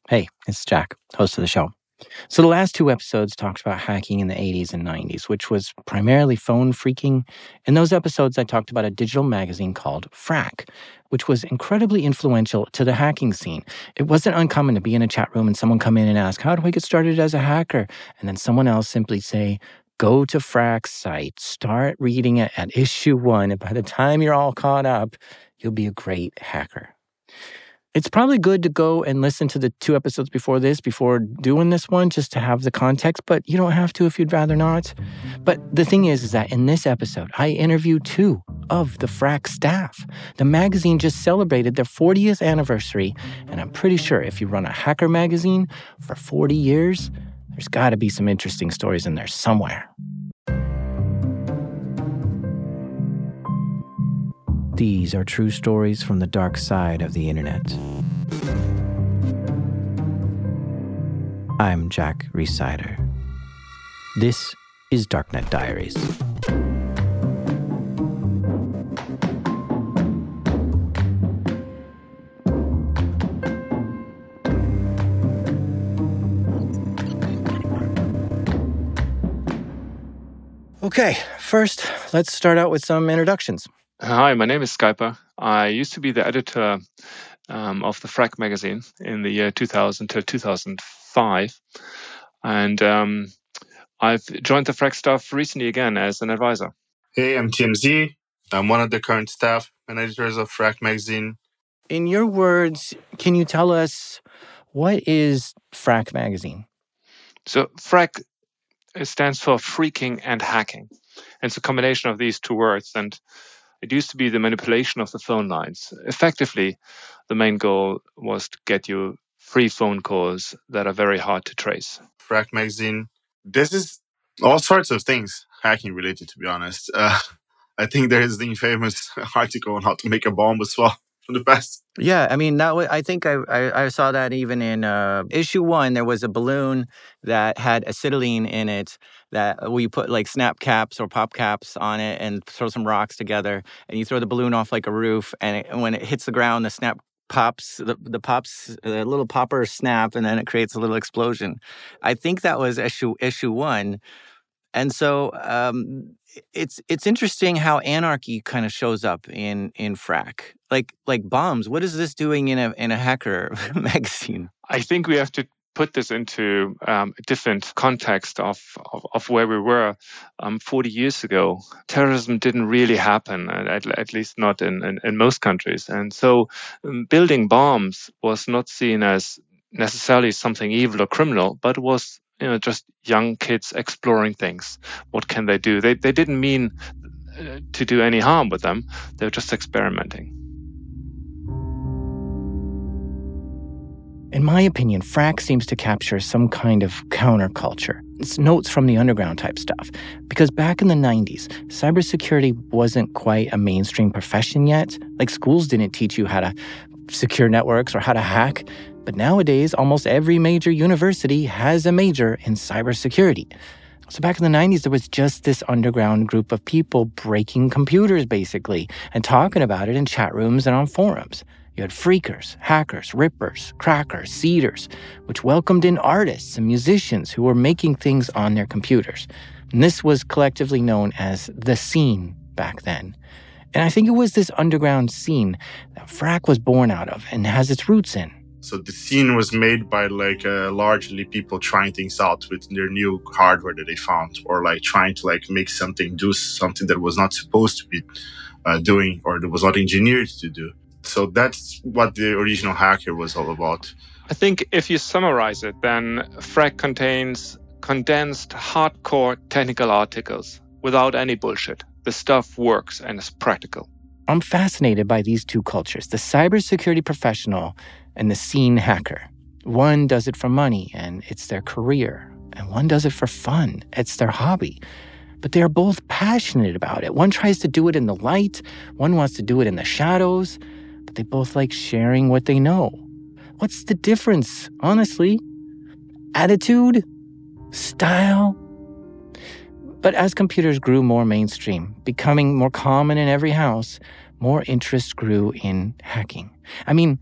Hey, it's Jack, host of the show. So the last two episodes talked about hacking in the 80s and 90s, which was primarily phone phreaking. In those episodes, I talked about a digital magazine called Phrack, which was incredibly influential to the hacking scene. It wasn't uncommon to be in a chat room and someone come in and ask, how do I get started as a hacker? And then someone else simply say, go to Phrack's site, start reading it at issue 1, and by the time you're all caught up, you'll be a great hacker. It's probably good to go and listen to the 2 episodes before this, before doing this one, just to have the context, but you don't have to if you'd rather not. But the thing is that in this episode, I interviewed 2 of the Phrack staff. The magazine just celebrated their 40th anniversary, and I'm pretty sure if you run a hacker magazine for 40 years, there's got to be some interesting stories in there somewhere. These are true stories from the dark side of the internet. I'm Jack Rhysider. This is Darknet Diaries. Okay, first, let's start out with some introductions. Hi, my name is Skyper. I used to be the editor of the Phrack magazine in the year 2000 to 2005. And I've joined the Phrack staff recently again as an advisor. Hey, I'm TMZ. I'm one of the current staff and editors of Phrack magazine. In your words, can you tell us what is Phrack magazine? So Phrack stands for phreaking and hacking. And it's a combination of these 2 words. And it used to be the manipulation of the phone lines. Effectively, the main goal was to get you free phone calls that are very hard to trace. Phrack magazine. This is all sorts of things hacking related, to be honest. I think there is the infamous article on how to make a bomb as well from the past. Yeah, I mean, I think I saw that even in issue 1, there was a balloon that had acetylene in it that we put like snap caps or pop caps on it and throw some rocks together, and you throw the balloon off like a roof, and when it hits the ground, the snap pops, the little poppers snap, and then it creates a little explosion. I think that was issue 1. And so it's interesting how anarchy kind of shows up in Phrack, like bombs. What is this doing in a hacker magazine? I think we have to put this into a different context of where we were 40 years ago. Terrorism didn't really happen, at least not in most countries, and so building bombs was not seen as necessarily something evil or criminal, but was just young kids exploring things. What can they do? They didn't mean to do any harm with them. They were just experimenting. In my opinion, Phrack seems to capture some kind of counterculture. It's notes from the underground type stuff. Because back in the 90s, cybersecurity wasn't quite a mainstream profession yet. Like schools didn't teach you how to secure networks or how to hack. But nowadays, almost every major university has a major in cybersecurity. So back in the 90s, there was just this underground group of people breaking computers, basically, and talking about it in chat rooms and on forums. You had phreakers, hackers, rippers, crackers, seeders, which welcomed in artists and musicians who were making things on their computers. And this was collectively known as the scene back then. And I think it was this underground scene that Phrack was born out of and has its roots in. So the scene was made by largely people trying things out with their new hardware that they found, or trying to make something do something that was not supposed to be doing, or that was not engineered to do. So that's what the original hacker was all about. I think if you summarize it, then Phrack contains condensed, hardcore technical articles without any bullshit. The stuff works and is practical. I'm fascinated by these 2 cultures, the cybersecurity professional and the scene hacker. One does it for money, and it's their career. And one does it for fun. It's their hobby. But they are both passionate about it. One tries to do it in the light. One wants to do it in the shadows. But they both like sharing what they know. What's the difference, honestly? Attitude? Style? But as computers grew more mainstream, becoming more common in every house, more interest grew in hacking. I mean,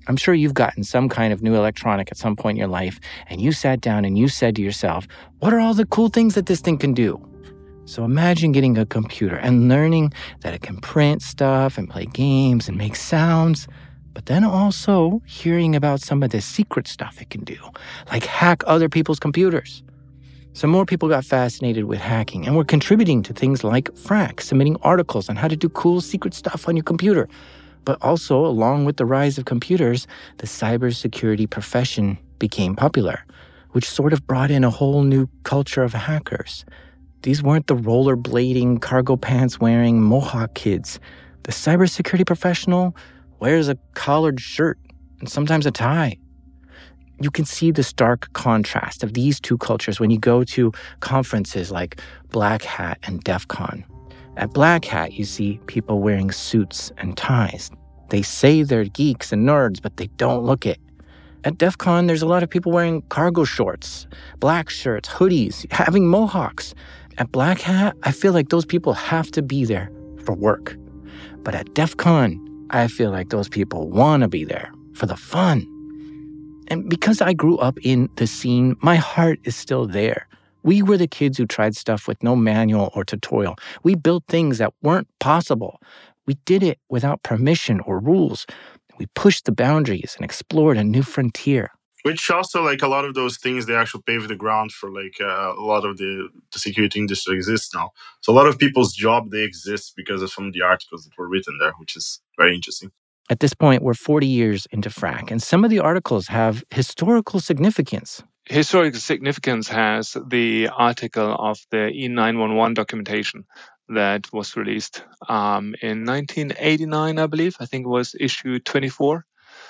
I'm sure you've gotten some kind of new electronic at some point in your life, and you sat down and you said to yourself, what are all the cool things that this thing can do? So imagine getting a computer and learning that it can print stuff and play games and make sounds, but then also hearing about some of the secret stuff it can do, like hack other people's computers. So more people got fascinated with hacking and were contributing to things like Phrack, submitting articles on how to do cool secret stuff on your computer. But also, along with the rise of computers, the cybersecurity profession became popular, which sort of brought in a whole new culture of hackers. These weren't the rollerblading, cargo pants wearing mohawk kids. The cybersecurity professional wears a collared shirt and sometimes a tie. You can see the stark contrast of these two cultures when you go to conferences like Black Hat and DEF CON. At Black Hat, you see people wearing suits and ties. They say they're geeks and nerds, but they don't look it. At DEF CON, there's a lot of people wearing cargo shorts, black shirts, hoodies, having mohawks. At Black Hat, I feel like those people have to be there for work. But at DEF CON, I feel like those people want to be there for the fun. And because I grew up in the scene, my heart is still there. We were the kids who tried stuff with no manual or tutorial. We built things that weren't possible. We did it without permission or rules. We pushed the boundaries and explored a new frontier. Which also, like a lot of those things, they actually pave the ground for like a lot of the security industry exists now. So a lot of people's job, they exist because of some of the articles that were written there, which is very interesting. At this point, we're 40 years into Phrack, and some of the articles have historical significance. Historical significance has the article of the E911 documentation that was released in 1989, I believe. I think it was issue 24.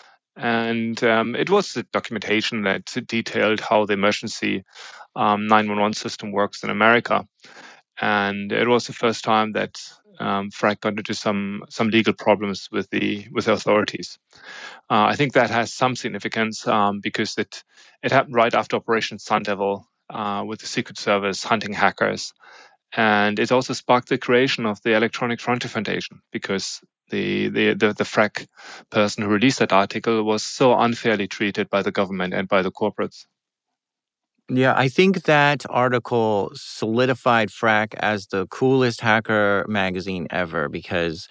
And it was the documentation that detailed how the emergency 911 system works in America. And it was the first time that Phrack got into some legal problems with the authorities. I think that has some significance because it happened right after Operation Sun Devil with the Secret Service hunting hackers. And it also sparked the creation of the Electronic Frontier Foundation because the Phrack person who released that article was so unfairly treated by the government and by the corporates. Yeah, I think that article solidified Phrack as the coolest hacker magazine ever because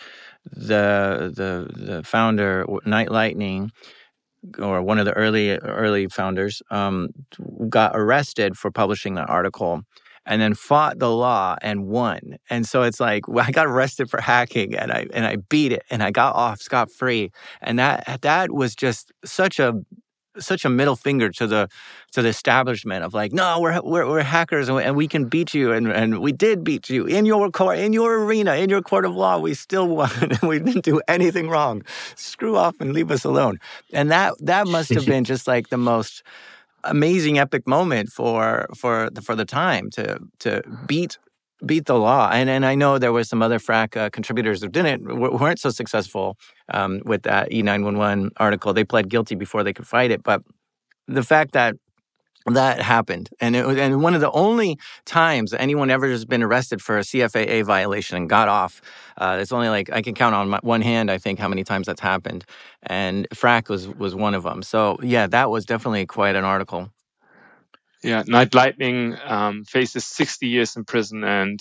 the founder, Night Lightning, or one of the early founders, got arrested for publishing that article and then fought the law and won. And so it's like, I got arrested for hacking and I beat it and I got off scot-free. And that was just such a middle finger to the establishment of like, no, we're hackers and we can beat you and we did beat you in your court, in your arena, in your court of law. We still won and we didn't do anything wrong. Screw off and leave us alone. And that must have been just like the most amazing epic moment for the time to beat the law. And I know there were some other Phrack contributors who weren't so successful with that E911 article. They pled guilty before they could fight it. But the fact that happened, and one of the only times anyone ever has been arrested for a CFAA violation and got off, it's only like I can count on one hand, I think, how many times that's happened. And Phrack was one of them. So yeah, that was definitely quite an article. Yeah, Night Lightning faces 60 years in prison and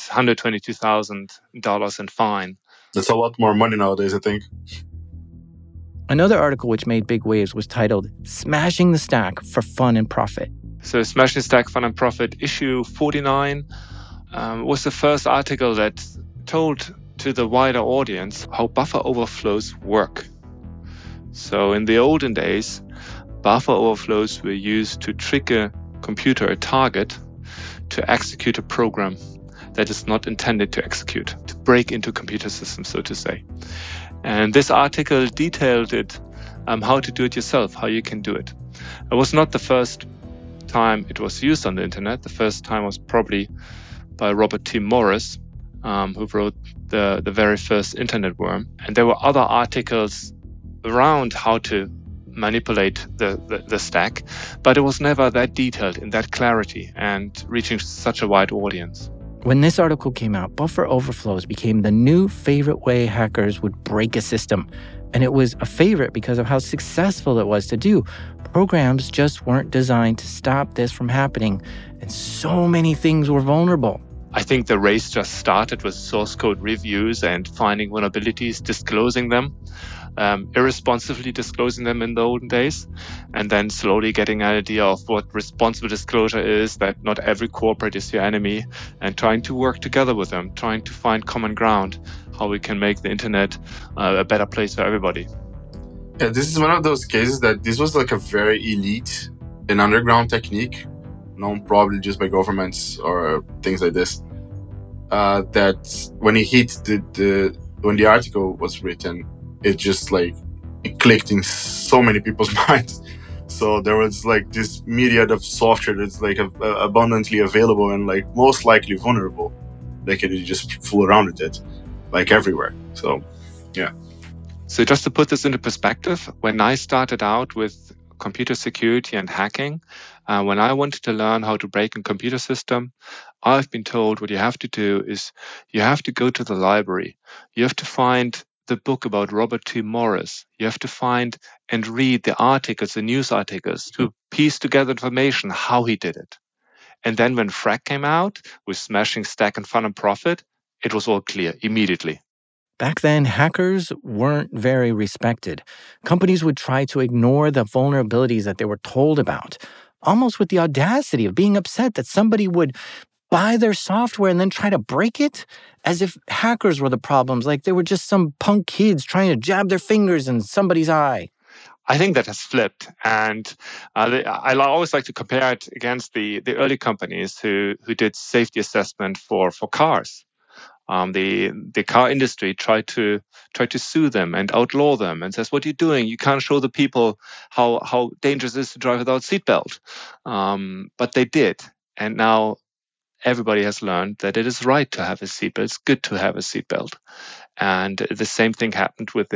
$122,000 in fine. That's a lot more money nowadays, I think. Another article which made big waves was titled Smashing the Stack for Fun and Profit. So Smashing the Stack, Fun and Profit, issue 49, was the first article that told to the wider audience how buffer overflows work. So in the olden days, buffer overflows were used to trigger a target to execute a program that is not intended to execute, to break into computer systems, so to say. And this article detailed it, how to do it yourself, how you can do it. It was not the first time it was used on the internet. The first time was probably by Robert T. Morris, who wrote the very first internet worm. And there were other articles around how to manipulate the stack, but it was never that detailed in that clarity and reaching such a wide audience. When this article came out, buffer overflows became the new favorite way hackers would break a system. And it was a favorite because of how successful it was to do. Programs just weren't designed to stop this from happening, and so many things were vulnerable. I think the race just started with source code reviews and finding vulnerabilities, disclosing them, irresponsibly disclosing them in the olden days, and then slowly getting an idea of what responsible disclosure is, that not every corporate is your enemy, and trying to work together with them, trying to find common ground, how we can make the internet a better place for everybody. Yeah, this is one of those cases that this was like a very elite and underground technique, known probably just by governments or things like this. That when it hit when the article was written, it just like it clicked in so many people's minds. So there was like this myriad of software that's like abundantly available and like most likely vulnerable. They could just fool around with it, like everywhere. So, yeah. So just to put this into perspective, when I started out with computer security and hacking, when I wanted to learn how to break a computer system, I've been told what you have to do is you have to go to the library. You have to find the book about Robert T. Morris. You have to find and read the articles, the news articles, to piece together information how he did it. And then when Phrack came out with Smashing Stack and Fun and Profit, it was all clear immediately. Back then, hackers weren't very respected. Companies would try to ignore the vulnerabilities that they were told about, almost with the audacity of being upset that somebody would buy their software and then try to break it, as if hackers were the problems, like they were just some punk kids trying to jab their fingers in somebody's eye. I think that has flipped, and I always like to compare it against the early companies who did safety assessment for cars. The car industry tried to sue them and outlaw them and says, "What are you doing? You can't show the people how dangerous it is to drive without seatbelt." But they did, and now everybody has learned that it is right to have a seatbelt. It's good to have a seatbelt, and the same thing happened with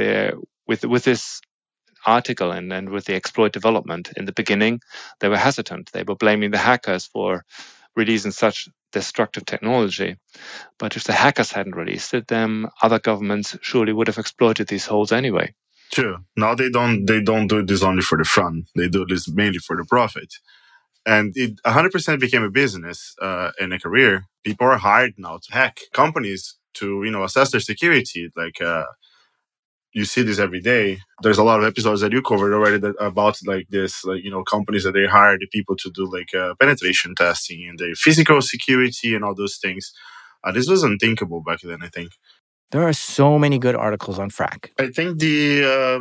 this article and with the exploit development. In the beginning, they were hesitant. They were blaming the hackers for releasing such destructive technology. But if the hackers hadn't released it, then other governments surely would have exploited these holes anyway. True. Now they don't do this only for the fun. They do this mainly for the profit. And it 100% became a business and a career. People are hired now to hack companies to, assess their security. Like, you see this every day. There's a lot of episodes that you covered already about like this, like, companies that they hire the people to do like penetration testing and the physical security and all those things. This was unthinkable back then, I think. There are so many good articles on Phrack. I think the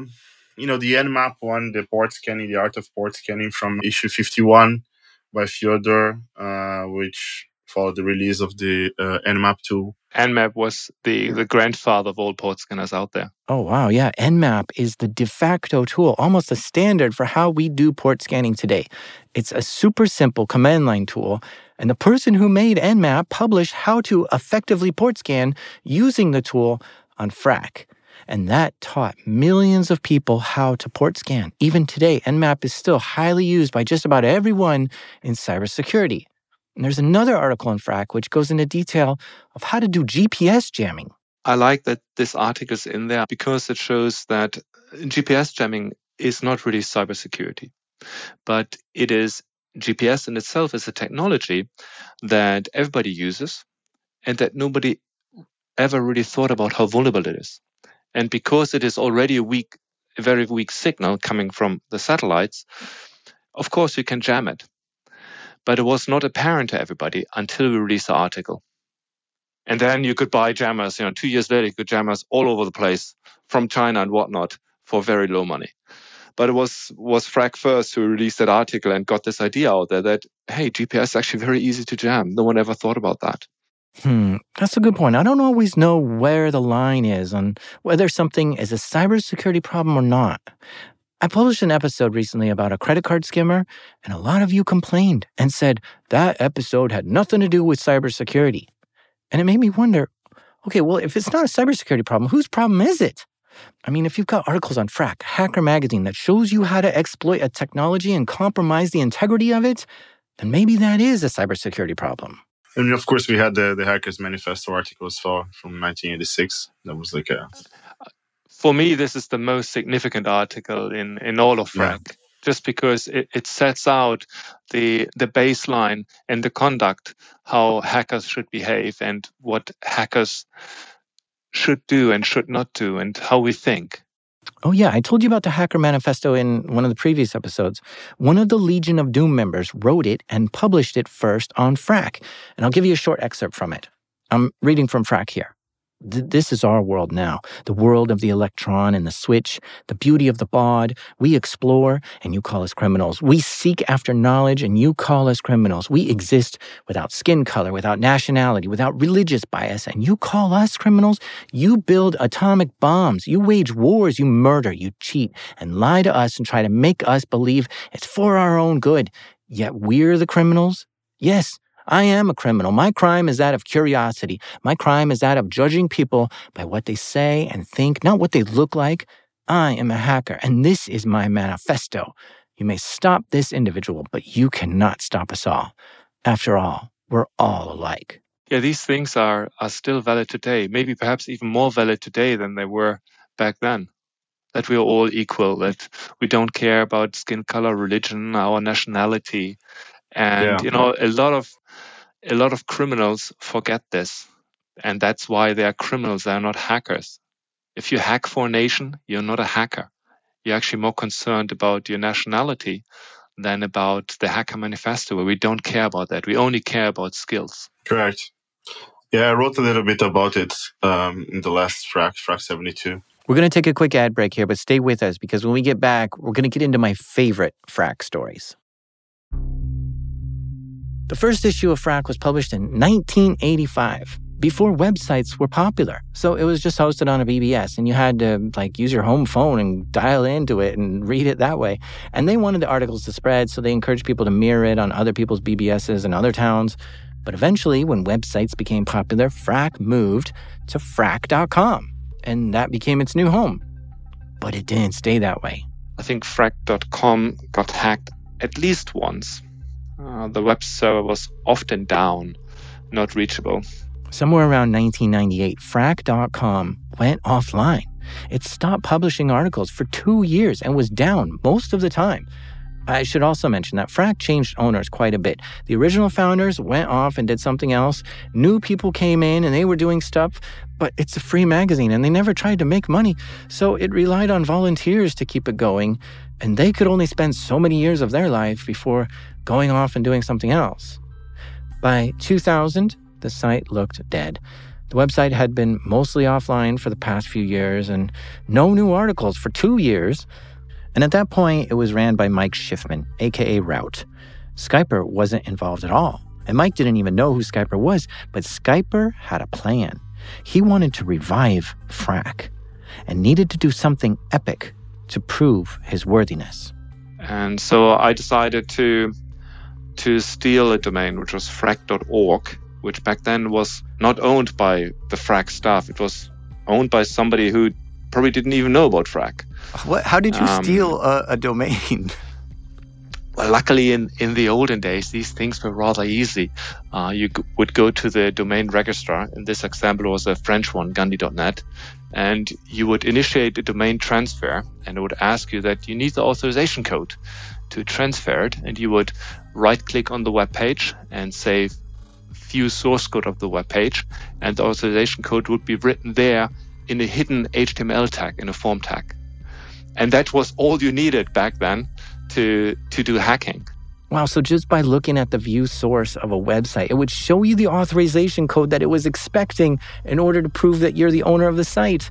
Nmap one, the port scanning, the art of port scanning from issue 51 by Fyodor, which followed the release of the Nmap tool. Nmap was the grandfather of all port scanners out there. Oh, wow. Yeah. Nmap is the de facto tool, almost the standard for how we do port scanning today. It's a super simple command line tool, and the person who made Nmap published how to effectively port scan using the tool on Phrack. And that taught millions of people how to port scan. Even today, Nmap is still highly used by just about everyone in cybersecurity. And there's another article on Phrack which goes into detail of how to do GPS jamming. I like that this article is in there because it shows that GPS jamming is not really cybersecurity, but it is GPS in itself is a technology that everybody uses and that nobody ever really thought about how vulnerable it is. And because it is already a very weak signal coming from the satellites, of course you can jam it. But it was not apparent to everybody until we released the article. And then you could buy jammers, 2 years later, you could jammers all over the place from China and whatnot for very low money. But it was Phrack first who released that article and got this idea out there that, hey, GPS is actually very easy to jam. No one ever thought about that. That's a good point. I don't always know where the line is on whether something is a cybersecurity problem or not. I published an episode recently about a credit card skimmer, and a lot of you complained and said that episode had nothing to do with cybersecurity. And it made me wonder, okay, well, if it's not a cybersecurity problem, whose problem is it? I mean, if you've got articles on Phrack, Hacker Magazine, that shows you how to exploit a technology and compromise the integrity of it, then maybe that is a cybersecurity problem. And of course, we had the Hackers Manifesto articles from 1986. That was like a... For me, this is the most significant article in all of FRAC, just because it sets out the baseline and the conduct, how hackers should behave and what hackers should do and should not do and how we think. Oh, yeah, I told you about the Hacker Manifesto in one of the previous episodes. One of the Legion of Doom members wrote it and published it first on FRAC, and I'll give you a short excerpt from it. I'm reading from FRAC here. This is our world now, the world of the electron and the switch, the beauty of the baud. We explore, and you call us criminals. We seek after knowledge, and you call us criminals. We exist without skin color, without nationality, without religious bias, and you call us criminals. You build atomic bombs. You wage wars. You murder. You cheat and lie to us and try to make us believe it's for our own good. Yet we're the criminals? Yes. I am a criminal. My crime is that of curiosity. My crime is that of judging people by what they say and think, not what they look like. I am a hacker, and this is my manifesto. You may stop this individual, but you cannot stop us all. After all, we're all alike. Yeah, these things are still valid today, maybe perhaps even more valid today than they were back then. That we are all equal, that we don't care about skin color, religion, our nationality. And, a lot of criminals forget this. And that's why they are criminals. They are not hackers. If you hack for a nation, you're not a hacker. You're actually more concerned about your nationality than about the Hacker Manifesto, where we don't care about that. We only care about skills. Correct. Yeah, I wrote a little bit about it in the last FRAC 72. We're going to take a quick ad break here, but stay with us because when we get back, we're going to get into my favorite FRAC stories. The first issue of FRAC was published in 1985, before websites were popular. So it was just hosted on a BBS, and you had to use your home phone and dial into it and read it that way. And they wanted the articles to spread, so they encouraged people to mirror it on other people's BBSs in other towns. But eventually, when websites became popular, FRAC moved to frac.com, and that became its new home. But it didn't stay that way. I think frac.com got hacked at least once. The web server was often down, not reachable. Somewhere around 1998, frac.com went offline. It stopped publishing articles for 2 years and was down most of the time. I should also mention that FRAC changed owners quite a bit. The original founders went off and did something else. New people came in and they were doing stuff, but it's a free magazine and they never tried to make money. So it relied on volunteers to keep it going, and they could only spend so many years of their life before going off and doing something else. By 2000, the site looked dead. The website had been mostly offline for the past few years and no new articles for 2 years. And at that point, it was ran by Mike Schiffman, a.k.a. Route. Skyper wasn't involved at all. And Mike didn't even know who Skyper was, but Skyper had a plan. He wanted to revive FRAC and needed to do something epic to prove his worthiness. And so I decided to steal a domain, which was frac.org, which back then was not owned by the FRAC staff. It was owned by somebody who probably didn't even know about FRAC. What? How did you steal a domain? Well, luckily in the olden days, these things were rather easy. You would go to the domain registrar. In this example, it was a French one, Gandhi.net. And you would initiate a domain transfer, and it would ask you that you need the authorization code to transfer it. And you would right-click on the web page and say, view source code of the web page. And the authorization code would be written there in a hidden HTML tag, in a form tag. And that was all you needed back then to do hacking. Wow, so just by looking at the view source of a website, it would show you the authorization code that it was expecting in order to prove that you're the owner of the site.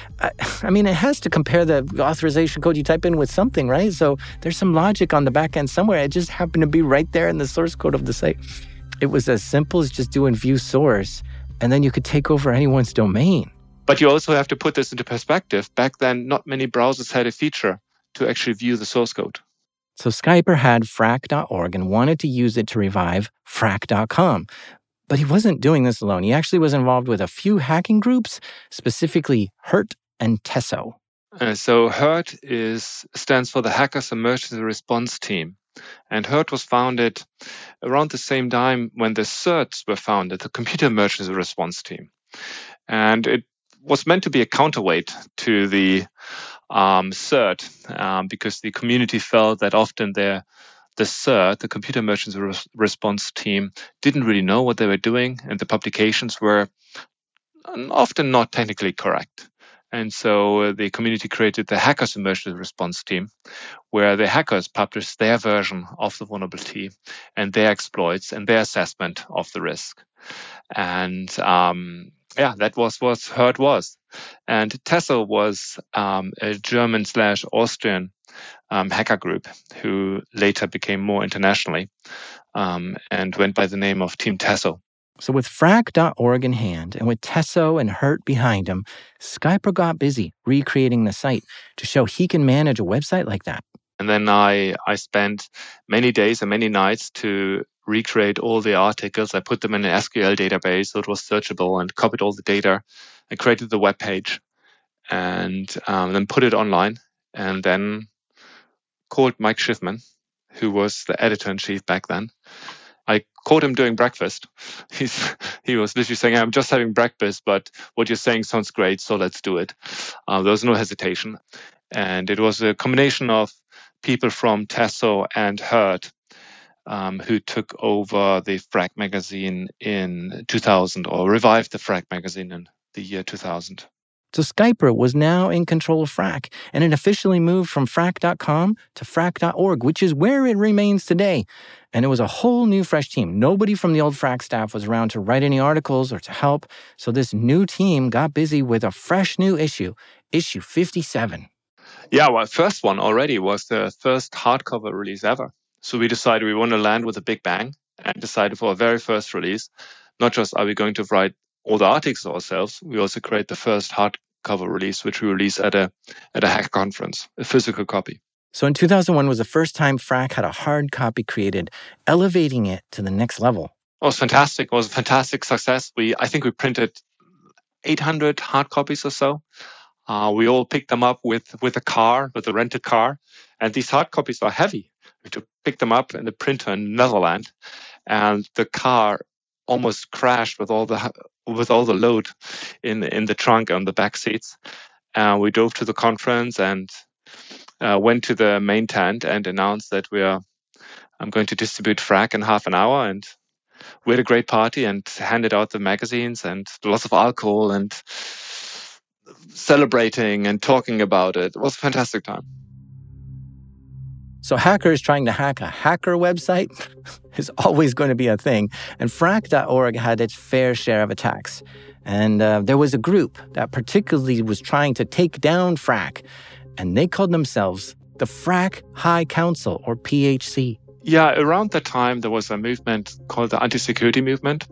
I mean, it has to compare the authorization code you type in with something, right? So there's some logic on the back end somewhere. It just happened to be right there in the source code of the site. It was as simple as just doing view source, and then you could take over anyone's domain. But you also have to put this into perspective. Back then, not many browsers had a feature to actually view the source code. So Skyper had frac.org and wanted to use it to revive frac.com. But he wasn't doing this alone. He actually was involved with a few hacking groups, specifically HURT and TESO. So HURT stands for the Hackers Emergency Response Team. And HERT was founded around the same time when the CERTs were founded, the Computer Emergency Response Team. And it was meant to be a counterweight to the CERT because the community felt that often the CERT, the Computer Emergency Response Team, didn't really know what they were doing, and the publications were often not technically correct. And so the community created the Hackers Emergency Response Team, where the hackers published their version of the vulnerability and their exploits and their assessment of the risk. And that was what HERT was. And TESO was a German/Austrian hacker group who later became more internationally and went by the name of Team TESO. So with frack.org in hand and with TESO and HERT behind him, Skyper got busy recreating the site to show he can manage a website like that. And then I spent many days and many nights to recreate all the articles. I put them in an SQL database so it was searchable and copied all the data. I created the web page and then put it online and then called Mike Schiffman, who was the editor-in-chief back then. I caught him doing breakfast. He was literally saying, I'm just having breakfast, but what you're saying sounds great, so let's do it. There was no hesitation. And it was a combination of people from TESO and HERT who took over the Frack magazine in 2000 or revived the Frack magazine in the year 2000. So Skyper was now in control of Frack, and it officially moved from frack.com to frack.org, which is where it remains today. And it was a whole new, fresh team. Nobody from the old Frack staff was around to write any articles or to help. So this new team got busy with a fresh new issue 57. Yeah, well, first one already was the first hardcover release ever. So we decided we want to land with a big bang and decided for our very first release, not just are we going to write all the articles ourselves, we also create the first hardcover release, which we release at a hacker conference, a physical copy. So in 2001 was the first time Frack had a hard copy created, elevating it to the next level. It was fantastic. It was a fantastic success. I think we printed 800 hard copies or so. We all picked them up with a rented car. And these hard copies are heavy. We had to pick them up in the printer in Netherlands. And the car almost crashed with all the load in the trunk and the back seats. We drove to the conference and went to the main tent and announced that I'm going to distribute Frack in half an hour. And we had a great party and handed out the magazines and lots of alcohol and celebrating and talking about it. It was a fantastic time. So hackers trying to hack a hacker website is always going to be a thing. And frack.org had its fair share of attacks. And there was a group that particularly was trying to take down Frack. And they called themselves the Frack High Council, or PHC. Yeah, around that time, there was a movement called the anti-security movement.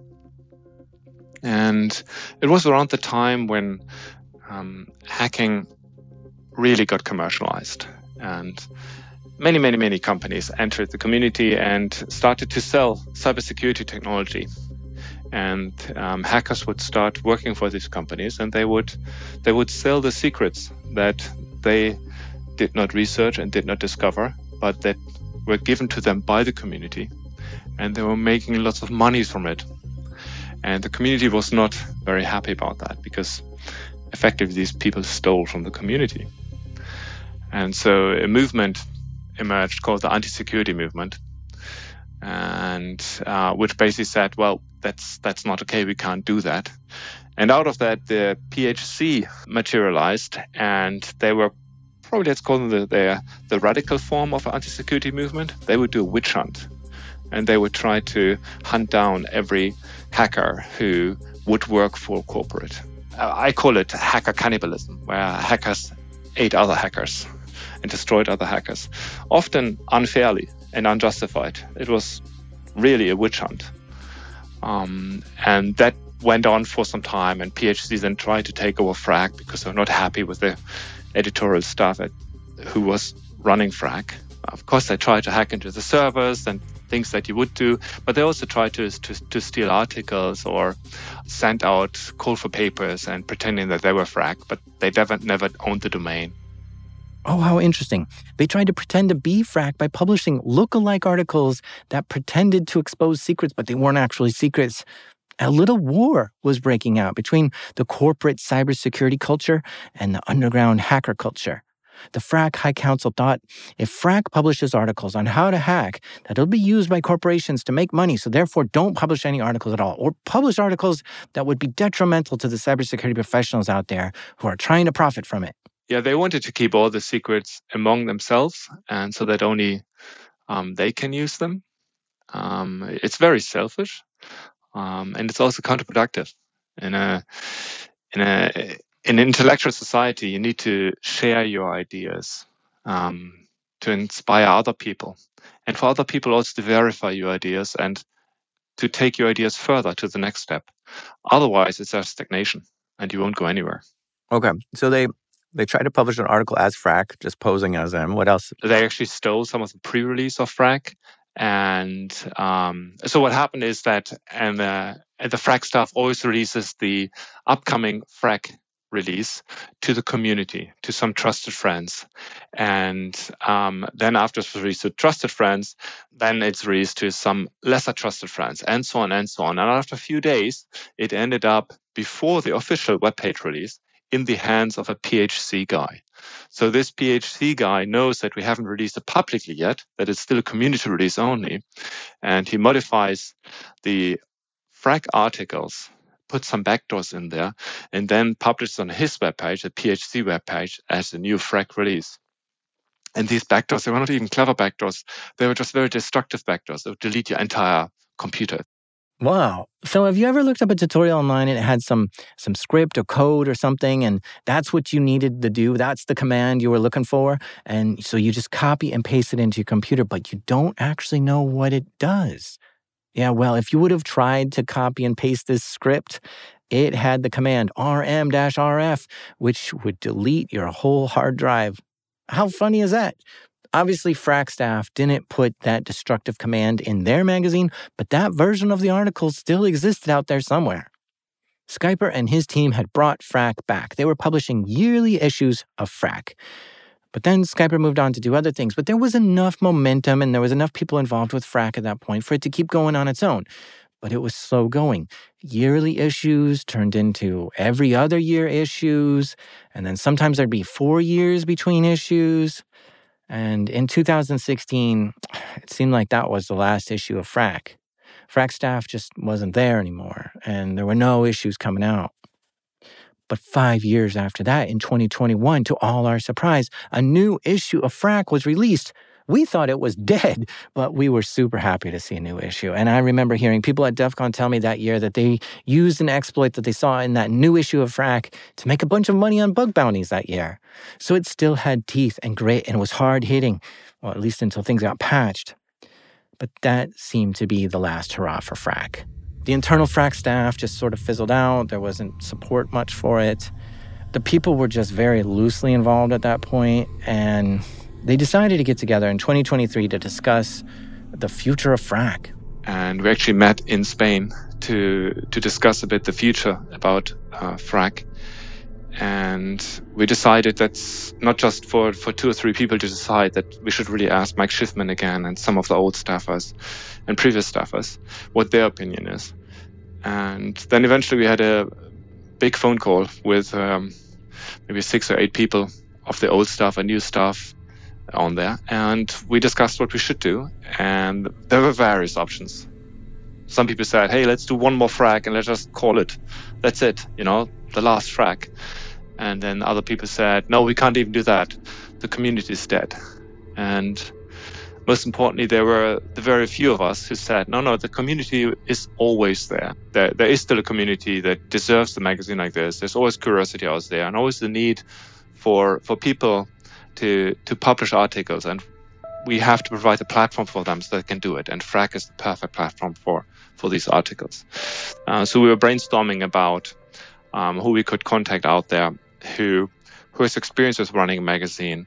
And it was around the time when hacking really got commercialized. And many companies entered the community and started to sell cybersecurity technology. And hackers would start working for these companies, and they would sell the secrets that they did not research and did not discover, but that were given to them by the community. And they were making lots of money from it. And the community was not very happy about that because effectively these people stole from the community. And so a movement emerged called the anti-security movement, and which basically said, well, that's not okay, we can't do that. And out of that, the PHC materialized, and they were probably, let's call them the radical form of anti-security movement. They would do a witch hunt, and they would try to hunt down every hacker who would work for corporate. I call it hacker cannibalism, where hackers ate other hackers and destroyed other hackers, often unfairly and unjustified. It was really a witch hunt. And that went on for some time, and PHC then tried to take over Frack because they were not happy with the editorial staff who was running Frack. Of course, they tried to hack into the servers and things that you would do, but they also tried to steal articles or send out call for papers and pretending that they were Frack, but they never owned the domain. Oh, how interesting. They tried to pretend to be Frack by publishing look-alike articles that pretended to expose secrets, but they weren't actually secrets. A little war was breaking out between the corporate cybersecurity culture and the underground hacker culture. The Frack High Council thought if Frack publishes articles on how to hack, that it'll be used by corporations to make money, so therefore don't publish any articles at all, or publish articles that would be detrimental to the cybersecurity professionals out there who are trying to profit from it. Yeah, they wanted to keep all the secrets among themselves, and so that only they can use them. It's very selfish, and it's also counterproductive. In an intellectual society, you need to share your ideas to inspire other people, and for other people also to verify your ideas and to take your ideas further to the next step. Otherwise, it's a stagnation, and you won't go anywhere. Okay, so they tried to publish an article as Frack, just posing as them. What else? They actually stole some of the pre-release of Frack. And so what happened is that the Frack staff always releases the upcoming Frack release to the community, to some trusted friends. And then after it's released to trusted friends, then it's released to some lesser trusted friends, and so on and so on. And after a few days, it ended up before the official webpage release in the hands of a PHC guy. So this PHC guy knows that we haven't released it publicly yet, that it's still a community release only. And he modifies the Frack articles, puts some backdoors in there, and then publishes on his webpage, the PHC webpage, as a new Frack release. And these backdoors, they were not even clever backdoors. They were just very destructive backdoors. They would delete your entire computer. Wow. So have you ever looked up a tutorial online and it had some script or code or something, and that's what you needed to do? That's the command you were looking for? And so you just copy and paste it into your computer, but you don't actually know what it does. Yeah, well, if you would have tried to copy and paste this script, it had the command rm-rf, which would delete your whole hard drive. How funny is that? Obviously, Frack staff didn't put that destructive command in their magazine, but that version of the article still existed out there somewhere. Skyper and his team had brought Frack back. They were publishing yearly issues of Frack. But then Skyper moved on to do other things. But there was enough momentum and there was enough people involved with Frack at that point for it to keep going on its own. But it was slow going. Yearly issues turned into every other year issues, and then sometimes there'd be 4 years between issues. And in 2016, it seemed like that was the last issue of Frack. Frack staff just wasn't there anymore, and there were no issues coming out. But 5 years after that, in 2021, to all our surprise, a new issue of Frack was released. We thought it was dead, but we were super happy to see a new issue. And I remember hearing people at DEF CON tell me that year that they used an exploit that they saw in that new issue of Frack to make a bunch of money on bug bounties that year. So it still had teeth and grit and was hard hitting, well, at least until things got patched. But that seemed to be the last hurrah for Frack. The internal Frack staff just sort of fizzled out. There wasn't support much for it. The people were just very loosely involved at that point, and they decided to get together in 2023 to discuss the future of Frack. And we actually met in Spain to discuss a bit the future about Frack. And we decided that's not just for 2 or 3 people to decide, that we should really ask Mike Schiffman again and some of the old staffers and previous staffers what their opinion is. And then eventually we had a big phone call with maybe 6 or 8 people of the old staff and new staff on there. And we discussed what we should do. And there were various options. Some people said, hey, let's do one more Frack and let's just call it. That's it, the last Frack. And then other people said, no, we can't even do that. The community is dead. And most importantly, there were the very few of us who said, no, the community is always there. There is still a community that deserves the magazine like this. There's always curiosity out there and always the need for people to publish articles. And we have to provide a platform for them so they can do it. And Frack is the perfect platform for these articles. So we were brainstorming about who we could contact out there who has experience with running a magazine,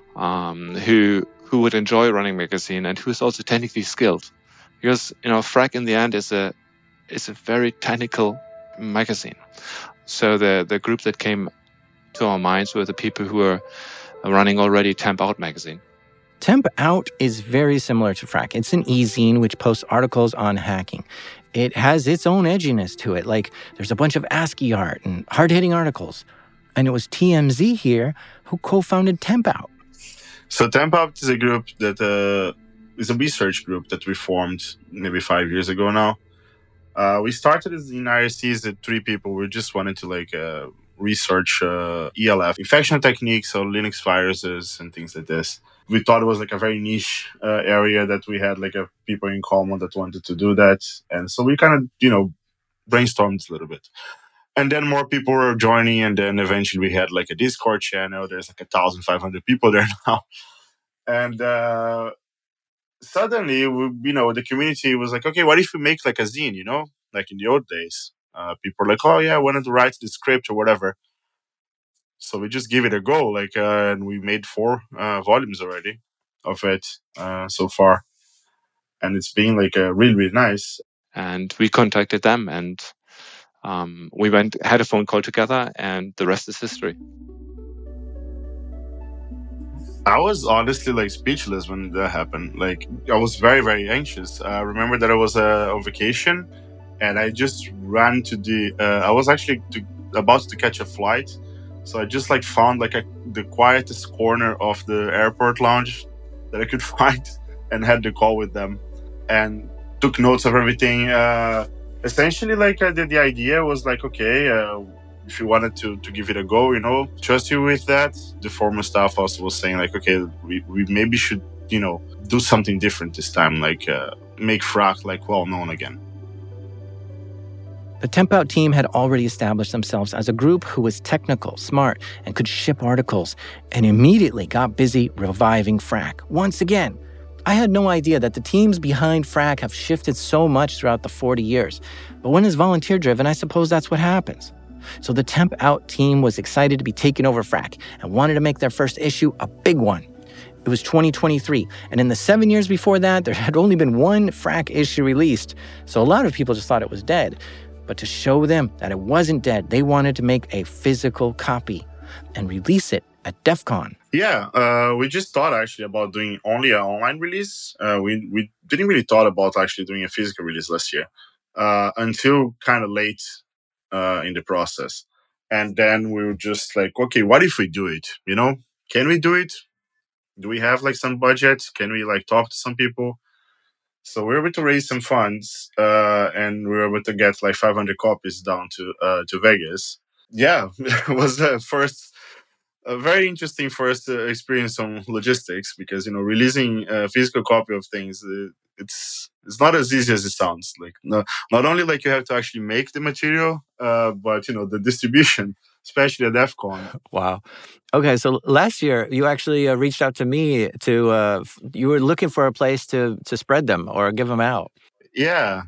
who would enjoy running a magazine, and who is also technically skilled. Because, Frack in the end is a very technical magazine. So the group that came to our minds were the people who were running already Temp Out magazine. Temp Out is very similar to Frack. It's an e-zine which posts articles on hacking. It has its own edginess to it, like there's a bunch of ASCII art and hard-hitting articles. And it was TMZ here who co-founded Temp Out. So Temp Out is a group that is a research group that we formed maybe 5 years ago now. We started as in IRCs at 3 people. We just wanted to research ELF infection techniques, so Linux viruses and things like this. We thought it was like a very niche area that we had people in common that wanted to do that. And so we kind of, brainstormed a little bit. And then more people were joining. And then eventually we had like a Discord channel. There's like 1,500 people there now. And suddenly, the community was like, okay, what if we make like a zine, like in the old days? People were like, oh yeah, I wanted to write the script or whatever. So we just give it a go, and we made 4 volumes already of it so far, and it's been really, really nice. And we contacted them, and we had a phone call together, and the rest is history. I was honestly speechless when that happened. I was very, very anxious. I remember that I was on vacation, and I just ran to I was actually about to catch a flight. So I just found the quietest corner of the airport lounge that I could find and had the call with them and took notes of everything. Essentially, the idea was okay, if you wanted to give it a go, trust you with that. The former staff also was saying okay, we maybe should, do something different this time, make Frack well known again. The Temp Out team had already established themselves as a group who was technical, smart, and could ship articles, and immediately got busy reviving Frack. Once again, I had no idea that the teams behind Frack have shifted so much throughout the 40 years. But when it's volunteer-driven, I suppose that's what happens. So the Temp Out team was excited to be taking over Frack and wanted to make their first issue a big one. It was 2023, and in the 7 years before that, there had only been 1 Frack issue released, so a lot of people just thought it was dead. But to show them that it wasn't dead, they wanted to make a physical copy and release it at DEF CON. Yeah, we just thought actually about doing only an online release. We didn't really thought about actually doing a physical release last year until kind of late in the process. And then we were just okay, what if we do it? Can we do it? Do we have some budget? Can we talk to some people? So we were able to raise some funds, and we were able to get 500 copies down to Vegas. Yeah, it was a very interesting first experience on logistics because releasing a physical copy of things, it's not as easy as it sounds. Not only you have to actually make the material, but the distribution, especially at DEF CON. Wow. Okay, so last year you actually reached out to me to you were looking for a place to spread them or give them out. Yeah.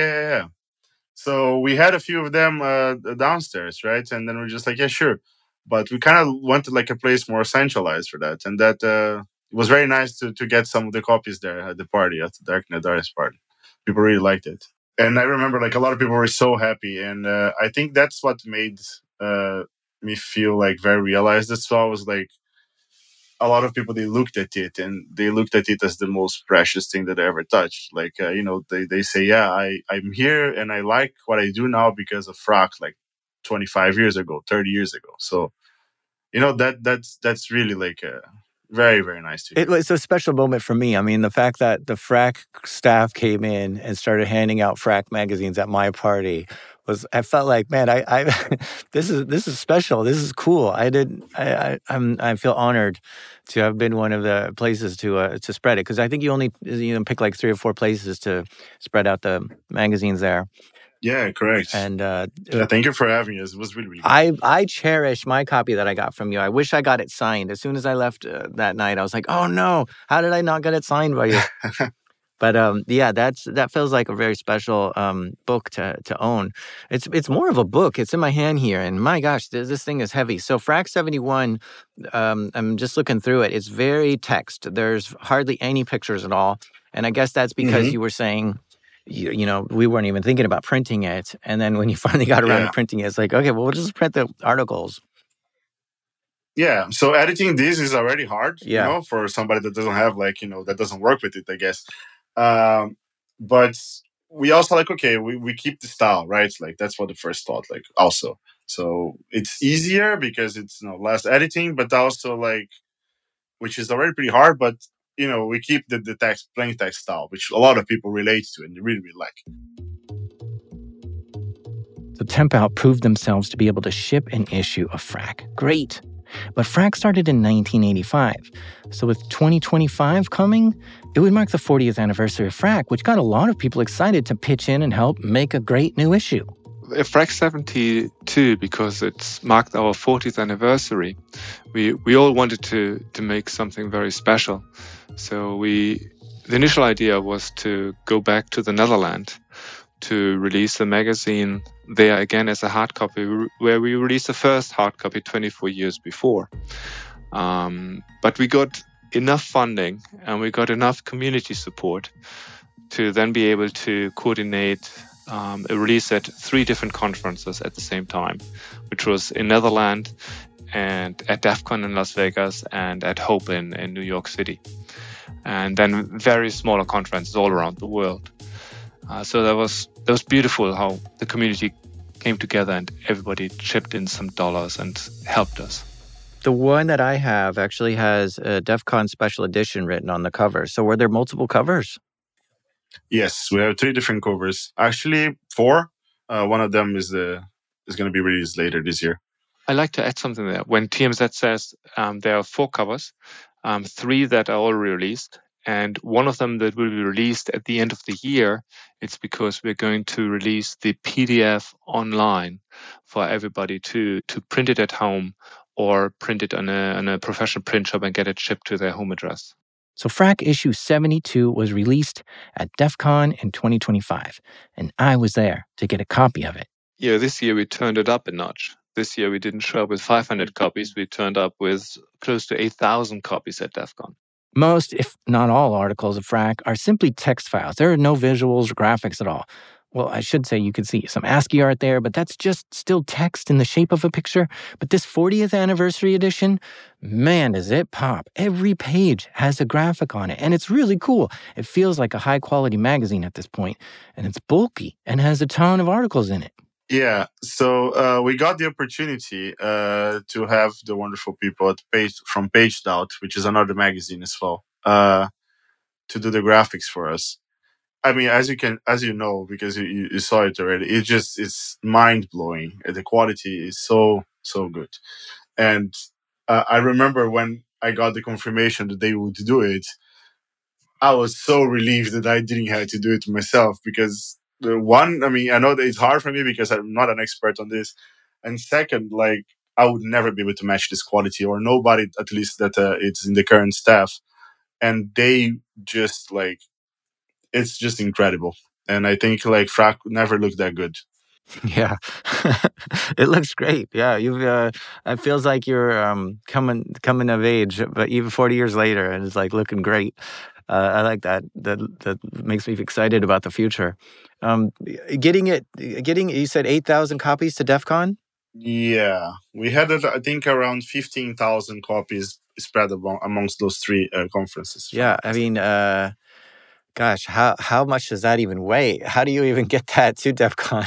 So we had a few of them downstairs, right? And then we're just yeah, sure. But we kind of wanted a place more centralized for that, and that it was very nice to get some of the copies there at the party, at the Darknet Artist party. People really liked it, and I remember a lot of people were so happy, and I think that's what made me feel very realized as well. Was a lot of people, they looked at it as the most precious thing that I ever touched. They say, yeah, I'm here and I like what I do now because of Frack 25 years ago, 30 years ago. So, that's really very, very nice to hear. It was a special moment for me. I mean, the fact that the Frack staff came in and started handing out Frack magazines at my party I felt like, man, I this is special. This is cool. I feel honored to have been one of the places to spread it, because I think you only pick 3 or 4 places to spread out the magazines there. Yeah, correct. And thank you for having us. It was really, really good. I cherish my copy that I got from you. I wish I got it signed. As soon as I left that night, I was like, oh no, how did I not get it signed by you? But yeah, that feels like a very special book to own. It's more of a book. It's in my hand here, and my gosh, this thing is heavy. So Frack 71, I'm just looking through it. It's very text. There's hardly any pictures at all, and I guess that's because you were saying, we weren't even thinking about printing it, and then when you finally got around to printing it, it's okay, well, we'll just print the articles. Yeah, so editing this is already hard, Yeah. for somebody that doesn't have that doesn't work with it, I guess. But we also okay, we keep the style, right? Like that's what the first thought, like also. So it's easier because it's less editing, but also which is already pretty hard, but we keep the text plain text style, which a lot of people relate to and they really, really like. So Tempout proved themselves to be able to ship an issue of Phrack. Great. But Phrack started in 1985. So with 2025 coming, it would mark the 40th anniversary of Phrack, which got a lot of people excited to pitch in and help make a great new issue. Phrack 72, because it's marked our 40th anniversary, we all wanted to make something very special. So the initial idea was to go back to the Netherlands to release the magazine there again as a hard copy, where we released the first hard copy 24 years before. But we got enough funding and we got enough community support to then be able to coordinate a release at 3 different conferences at the same time, which was in Netherlands and at DEF CON in Las Vegas and at Hope in New York City. And then very smaller conferences all around the world. So that was beautiful how the community came together and everybody chipped in some dollars and helped us. The one that I have actually has a DEF CON special edition written on the cover. So were there multiple covers? Yes, we have 3 different covers. Actually, 4. One of them is going to be released later this year. I'd like to add something there. When TMZ says there are 4 covers, 3 that are already released, and one of them that will be released at the end of the year, it's because we're going to release the PDF online for everybody to print it at home or print it on a professional print shop and get it shipped to their home address. So Phrack issue 72 was released at DEF CON in 2025, and I was there to get a copy of it. Yeah, this year we turned it up a notch. This year we didn't show up with 500 copies. We turned up with close to 8,000 copies at DEF CON. Most, if not all, articles of Phrack are simply text files. There are no visuals or graphics at all. Well, I should say you can see some ASCII art there, but that's just still text in the shape of a picture. But this 40th anniversary edition, man, does it pop. Every page has a graphic on it, and it's really cool. It feels like a high-quality magazine at this point, and it's bulky and has a ton of articles in it. Yeah, so we got the opportunity to have the wonderful people at from Paged Out, which is another magazine as well, to do the graphics for us. I mean, as you know, because you saw it already, it's mind blowing. The quality is so good, and I remember when I got the confirmation that they would do it, I was so relieved that I didn't have to do it myself because. I mean, I know that it's hard for me because I'm not an expert on this. And second, I would never be able to match this quality, or nobody, at least that it's in the current staff. And they just it's just incredible. And I think Phrack never looked that good. Yeah, it looks great. Yeah, it feels like you're coming of age, but even 40 years later, and it's looking great. I like that. That makes me excited about the future. Getting you said 8,000 copies to DEF CON? Yeah, we had I think around 15,000 copies spread amongst those 3 conferences. Yeah, I mean, gosh, how much does that even weigh? How do you even get that to DEF CON?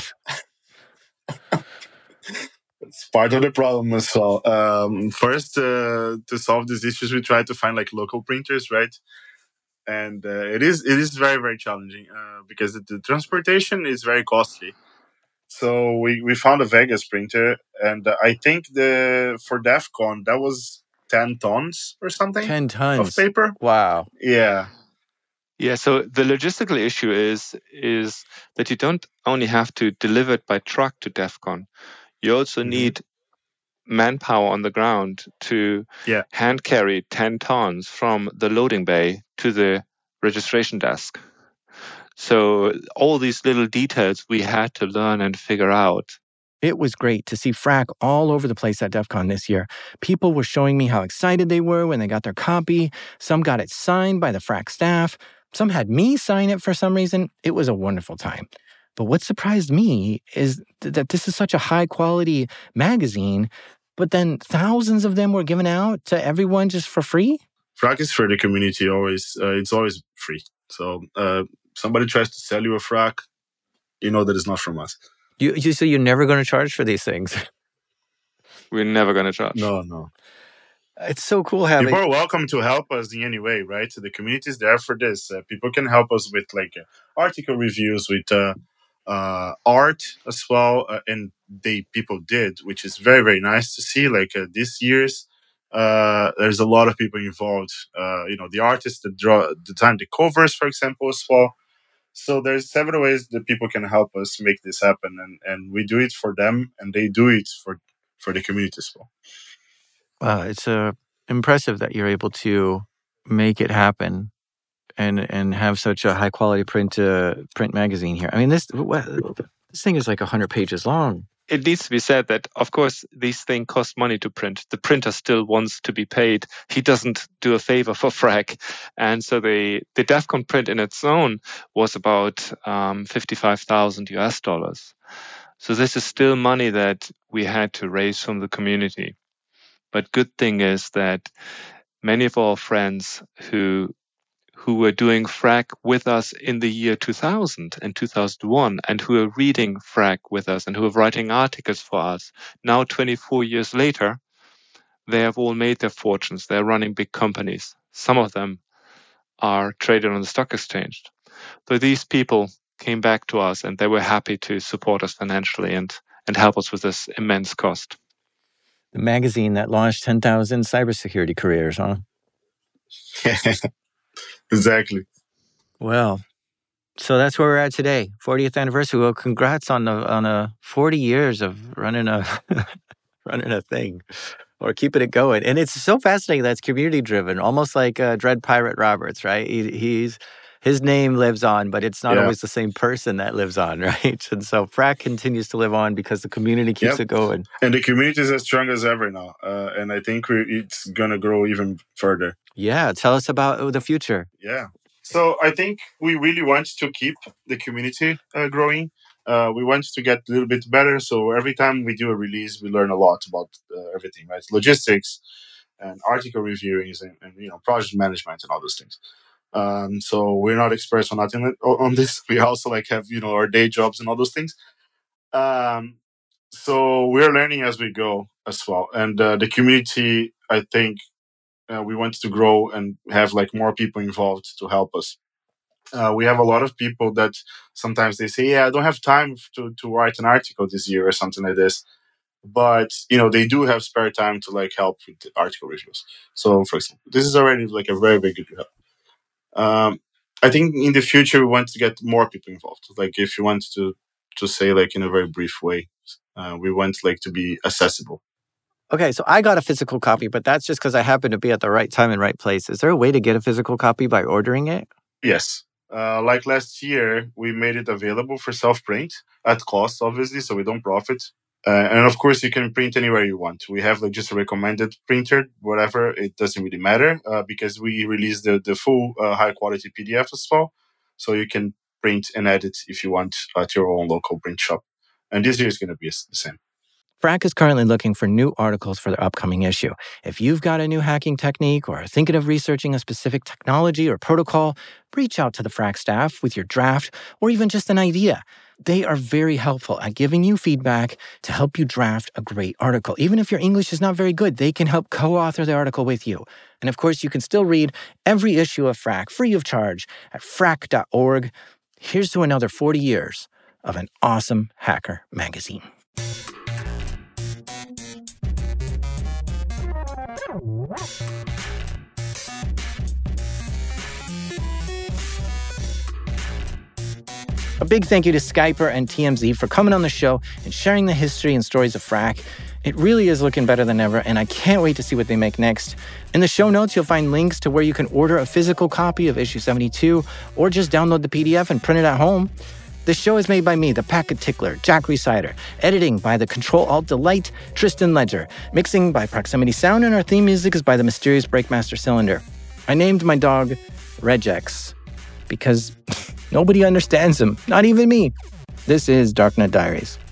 It's part of the problem as well. First, to solve these issues, we try to find local printers, right? And it is very, very challenging because the transportation is very costly. So we found a Vegas printer, and I think for DEF CON that was 10 tons or something. 10 tons of paper. Wow. Yeah. Yeah. So the logistical issue is that you don't only have to deliver it by truck to DEF CON. You also need manpower on the ground to hand carry 10 tons from the loading bay to the registration desk. So all these little details we had to learn and figure out. It was great to see Phrack all over the place at DEF CON this year. People were showing me how excited they were when they got their copy. Some got it signed by the Phrack staff. Some had me sign it for some reason. It was a wonderful time. But what surprised me is that this is such a high-quality magazine, But then thousands of them were given out to everyone just for free? FRAC is for the community always. It's always free. So somebody tries to sell you a FRAC, you know that it's not from us. So you're never going to charge for these things? We're never going to charge. No. It's so cool having... People are welcome to help us in any way, right? So the community is there for this. People can help us with article reviews, with art as well. And people did, which is very, very nice to see. This year's, there's a lot of people involved. The artists that design the covers, for example, as well. So there's several ways that people can help us make this happen, and we do it for them, and they do it for the community as well. It's impressive that you're able to make it happen and have such a high quality print magazine here. I mean, this thing is like 100 pages long. It needs to be said that, of course, these things cost money to print. The printer still wants to be paid. He doesn't do a favor for FRAC. And so the DEF CON print in its own was about $55,000. So this is still money that we had to raise from the community. But good thing is that many of our friends who were doing FRAC with us in the year 2000 and 2001 and who are reading FRAC with us and who are writing articles for us, now 24 years later, they have all made their fortunes. They're running big companies. Some of them are traded on the stock exchange. But these people came back to us and they were happy to support us financially and help us with this immense cost. The magazine that launched 10,000 cybersecurity careers, huh? Exactly. Well, so that's where we're at today, 40th anniversary. Well, congrats on a 40 years of running a thing or keeping it going. And it's so fascinating that it's community driven, almost like Dread Pirate Roberts, right? His name lives on, but it's not always the same person that lives on, right? And so FRAC continues to live on because the community keeps it going. And the community is as strong as ever now. And I think it's going to grow even further. Yeah. Tell us about the future. Yeah. So I think we really want to keep the community growing. We want to get a little bit better. So every time we do a release, we learn a lot about everything, right? Logistics and article reviewings and project management and all those things. So we're not experts on nothing on this. We also have our day jobs and all those things. So we're learning as we go as well. And the community, I think, we want to grow and have more people involved to help us. We have a lot of people that sometimes they say, I don't have time to write an article this year or something like this. But, they do have spare time to help with the article reviews. So, for example, this is already a very, very good help. I think in the future, we want to get more people involved. If you want to say in a very brief way, we want to be accessible. Okay, so I got a physical copy, but that's just because I happen to be at the right time and right place. Is there a way to get a physical copy by ordering it? Yes. Last year, we made it available for self-print at cost, obviously, so we don't profit. And of course, you can print anywhere you want. We have just a recommended printer, whatever. It doesn't really matter because we release the full high-quality PDF as well. So you can print and edit if you want at your own local print shop. And this year is going to be the same. FRAC is currently looking for new articles for their upcoming issue. If you've got a new hacking technique or are thinking of researching a specific technology or protocol, reach out to the FRAC staff with your draft or even just an idea. They are very helpful at giving you feedback to help you draft a great article. Even if your English is not very good, they can help co-author the article with you. And of course, you can still read every issue of FRAC free of charge at frac.org. Here's to another 40 years of an awesome hacker magazine. A big thank you to Skyper and TMZ for coming on the show and sharing the history and stories of FRAC. It really is looking better than ever, and I can't wait to see what they make next. In the show notes, you'll find links to where you can order a physical copy of issue 72 or just download the PDF and print it at home. This show is made by me, the Packet Tickler, Jack Rhysider. Editing by the Control-Alt-Delete, Tristan Ledger. Mixing by Proximity Sound, and our theme music is by the mysterious Breakmaster Cylinder. I named my dog Regex because nobody understands him, not even me. This is Darknet Diaries.